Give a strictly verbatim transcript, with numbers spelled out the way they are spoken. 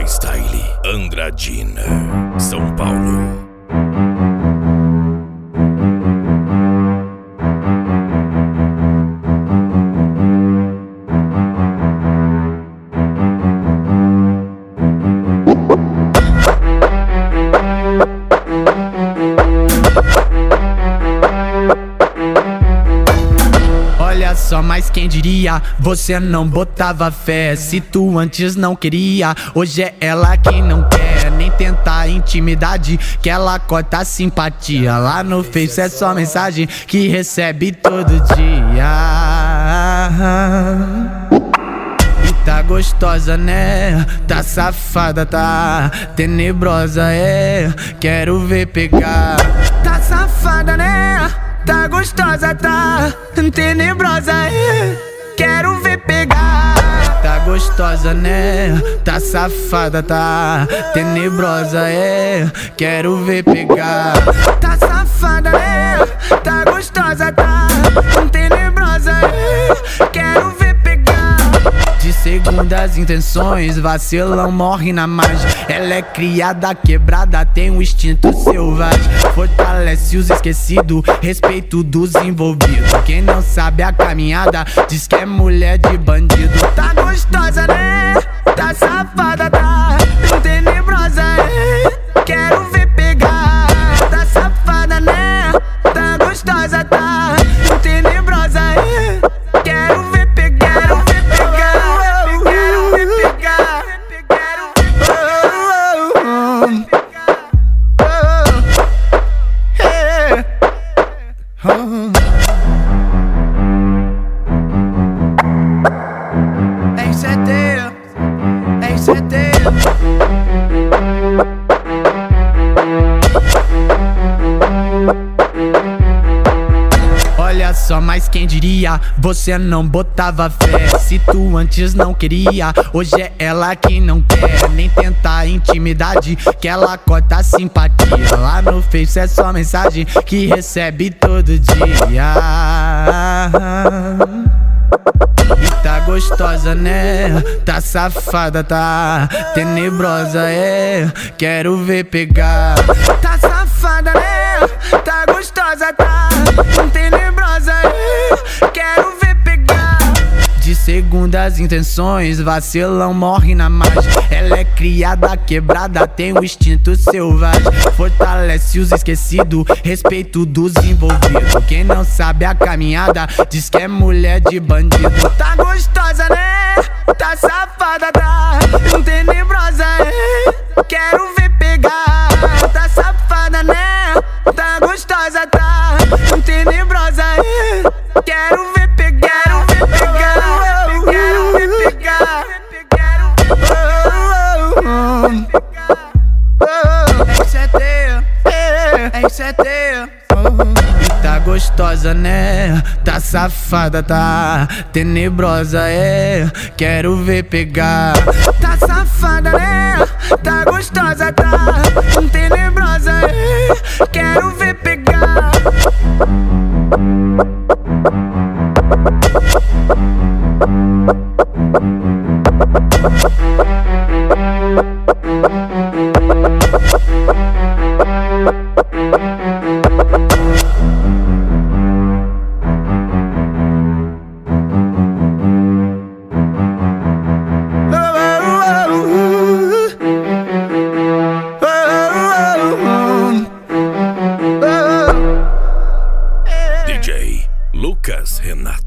Style Andradina, São Paulo. Olha só, mas quem diria, você não botava fé. Se tu antes não queria, hoje é ela quem não quer nem tentar intimidade, que ela corta a simpatia. Lá no Face é só mensagem que recebe todo dia. E tá gostosa, né? Tá safada, tá tenebrosa, é. Quero ver pegar. Tá safada, né? Tá gostosa, tá tenebrosa, é. Quero ver pegar. Tá gostosa, né? Tá safada, tá tenebrosa, é. Quero ver pegar. Tá safada, né? Tá gostosa, tá tenebrosa, é. Quero ver pegar. De segundas intenções, vacilão morre na margem. Ela é criada, quebrada, tem um instinto selvagem. Fortalece os esquecidos, respeito dos envolvidos. Quem não sabe a caminhada, diz que é mulher de bandido. Tá gostosa, né? Tá safada, tá tenebrosa, é. Quero ver pegar. Tá safada, né? Tá gostosa, tá tenebrosa, é. Quero ver pegar. Quero ver pegar. Quero ver pegar. Quero ver pegar. É isso, é teu, é isso, é teu. Olha só, mas quem diria, você não botava fé. Se tu antes não queria, hoje é ela que não quer nem tentar intimidade, que ela corta a simpatia. Lá no Face é só mensagem que recebe todo dia. E tá gostosa, né? Tá safada, tá tenebrosa, é. Quero ver pegar. Tá safada, né? Tá gostosa, tá tenebrosa, é. Quero ver pegar. De segundas intenções, vacilão morre na margem. Ela é criada, quebrada, tem um instinto selvagem. Fortalece os esquecidos, respeito dos envolvidos. Quem não sabe a caminhada, diz que é mulher de bandido. Tá gostosa, né? Tá safada, tá tenebrosa, é. Quero ver pegar. Tá safada, né? Tá gostosa, tá tenebrosa, é. Quero ver pegar. Quero ver pegar. Quero ver pegar. É isso, é teu, é isso, é teu. E tá gostosa, né? Tá safada, tá tenebrosa, é. Quero ver pegar. Tá safada, né? Tá gostosa, tá tenebrosa, é. Quero ver pegar. D J Lucas Renato.